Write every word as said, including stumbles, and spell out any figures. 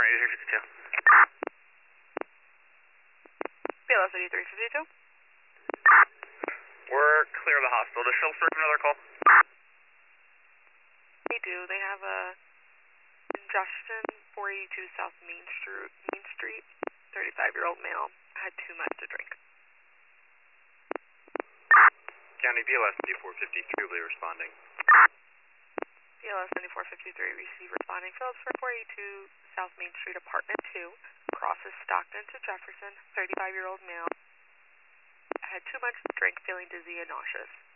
eighty-three fifty-two. B L S eighty-three fifty-two. We're clear of the hospital. Does Phil serve another call? They do. They have a ingestion, four eighty-two South Main Street, Main Street, thirty-five-year-old male. Had too much to drink. County B L S ninety-four fifty-three will be responding. B L S ninety-four fifty-three, receive responding. Phillips for four eighty-two South Main Street, apartment two, crosses Stockton to Jefferson, thirty-five-year-old male. Had too much to drink, feeling dizzy and nauseous.